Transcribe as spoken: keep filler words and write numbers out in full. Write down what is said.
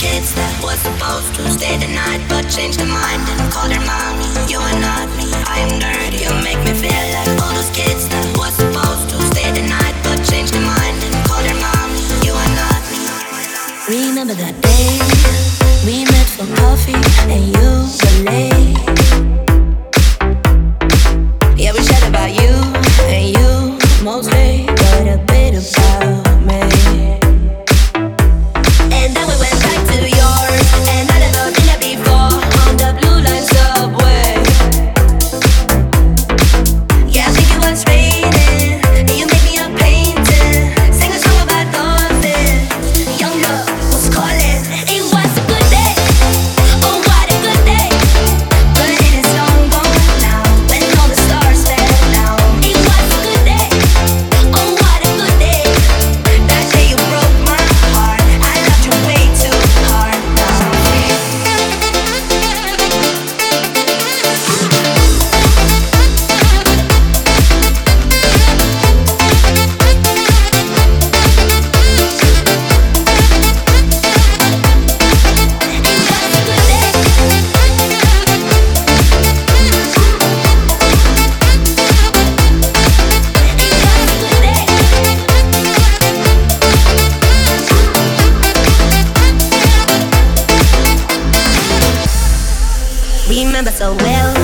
kids that was supposed to stay the night but changed their mind and called her mommy. You are not me, I am dirty. You make me feel like all those kids that was supposed to stay the night but changed their mind and called her mommy. You are not me. Remember that day we met for coffee and you were late. Yeah, we chat about you and you mostly, but a bit about me. And then we went back to yours, and I never been there before on the blue line subway. Yeah, I think it was raining, and you made me a painting, sing a song about nothing. Young love was calling. It was a good day. Oh, what a good day. But it is long gone now, when all the stars fell down. It was a good day. Oh, what a good day. That day you broke my heart. I loved you way too hard. Remember so well